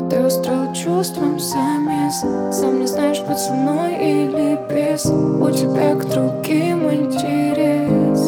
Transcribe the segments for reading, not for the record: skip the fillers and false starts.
Ты устроил чувством замес. Сам не знаешь, быть со мной или без. У тебя к другим интерес.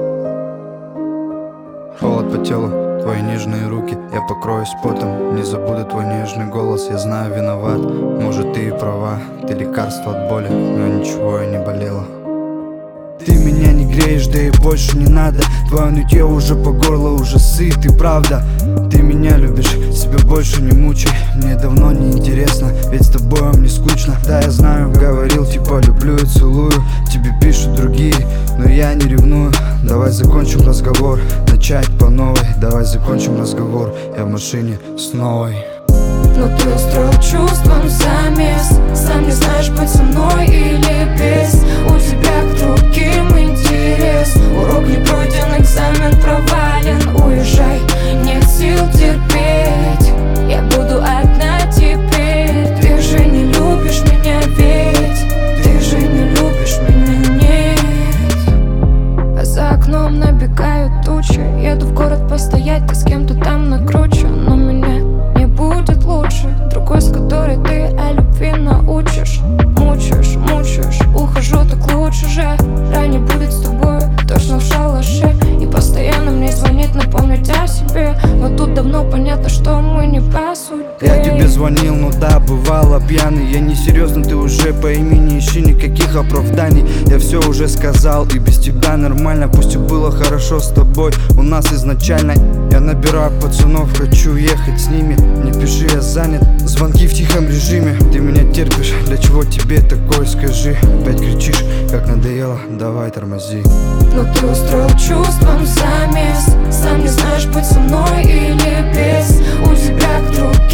Холод по телу, твои нежные руки. Я покроюсь потом, не забуду твой нежный голос. Я знаю, виноват, может ты и права. Ты лекарство от боли, но ничего я не болела. Ты меня не греешь, да и больше не надо. Твое нытье уже по горло, уже сыт, и правда. Ты меня любишь, себя больше не мучай. Мне давно не интересно, ведь с тобой мне скучно. Да, я знаю, говорил типа люблю и целую. Тебе пишут другие, но я не ревную. Давай закончим разговор, начать по новой. Давай закончим разговор, я в машине с новой. Но ты устроил чувством замес. Сам не знаешь, быть со мной или без. У тебя к другим интерес. Урок не пройден, экзамен провален. Уезжай, нет сил терпеть. Я буду одна теперь. Ты же не любишь меня, ведь ты же не любишь меня, нет. А за окном набегают тучи. Еду в город постоять, ты с кем-то там накручен. Но меня не будет лучше. Другой, с которой ты о любви научишь. Мучаешь, мучаешь, ухожу, так лучше же. Ранее будет с тобой, точно в шалаше. И постоянно мне звонит напомнить о себе. Но тут давно понятно, что мы не по судьбе. Я тебе звонил, ну да, бывало пьяный. Я не серьезно, ты уже пойми, не ищи никаких оправданий. Я все уже сказал, и без тебя нормально. Пусть и было хорошо с тобой, у нас изначально. Я набираю пацанов, хочу ехать с ними. Не пиши, я занят, звонки в тихом режиме. Ты меня терпишь, для чего тебе такое, скажи. Опять кричишь, как надоело, давай тормози. Но ты устроил чувством замес. Сам не знаешь, быть со мной или без. У тебя к другим